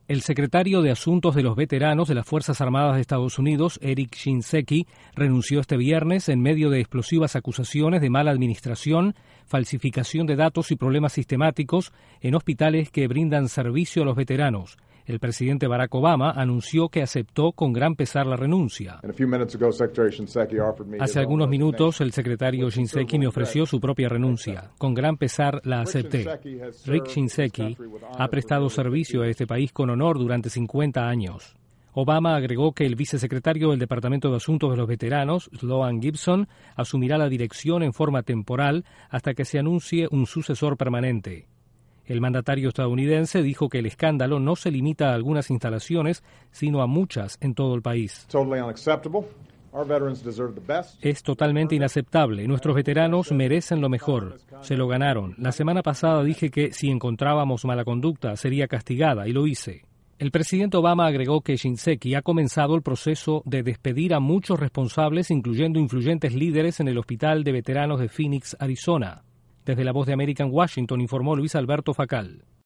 El secretario de Asuntos de los Veteranos de las Fuerzas Armadas de Estados Unidos, Eric Shinseki, renunció este viernes en medio de explosivas acusaciones de mala administración, falsificación de datos y problemas sistemáticos en hospitales que brindan servicio a los veteranos. El presidente Barack Obama anunció que aceptó con gran pesar la renuncia. Hace algunos minutos, el secretario Shinseki me ofreció su propia renuncia. Con gran pesar la acepté. Rick Shinseki ha prestado servicio a este país con honor durante 50 años. Obama agregó que el vicesecretario del Departamento de Asuntos de los Veteranos, Sloan Gibson, asumirá la dirección en forma temporal hasta que se anuncie un sucesor permanente. El mandatario estadounidense dijo que el escándalo no se limita a algunas instalaciones, sino a muchas en todo el país. Es totalmente inaceptable. Nuestros veteranos merecen lo mejor. Se lo ganaron. La semana pasada dije que si encontrábamos mala conducta sería castigada, y lo hice. El presidente Obama agregó que Shinseki ha comenzado el proceso de despedir a muchos responsables, incluyendo influyentes líderes en el Hospital de Veteranos de Phoenix, Arizona. Desde La Voz de América en Washington informó Luis Alberto Facal.